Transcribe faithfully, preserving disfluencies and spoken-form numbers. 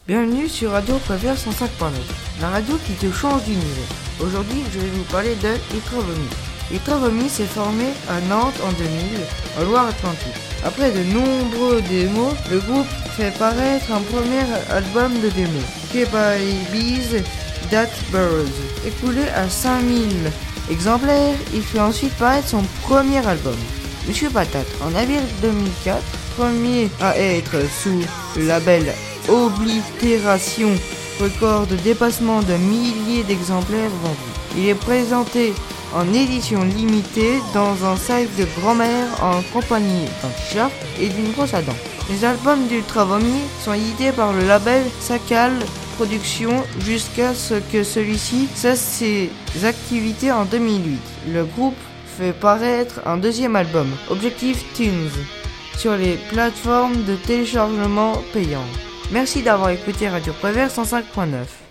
Bienvenue sur Radio Prévert cent cinq point neuf, la radio qui te change d'univers. Aujourd'hui, je vais vous parler de Ultra Vomi. Ultra Vomi s'est formé à Nantes en deux mille, en Loire-Atlantique. Après de nombreux démos, le groupe fait paraître un premier album de démos, Okay by Bees That Burrows. Écoulé à cinq mille exemplaires, il fait ensuite paraître son premier album, Monsieur Patate, en avril deux mille quatre, premier à être sous le label Oblitération record de dépassement de milliers d'exemplaires vendus. Il est présenté en édition limitée dans un sac de grand-mère en compagnie d'un t-shirt et d'une brosse à dents. Les albums d'Ultra Vomi sont édités par le label Sacal Productions jusqu'à ce que celui-ci cesse ses activités en deux mille huit. Le groupe fait paraître un deuxième album, Objective Tunes, sur les plateformes de téléchargement payantes. Merci d'avoir écouté Radio Prévert cent cinq point neuf.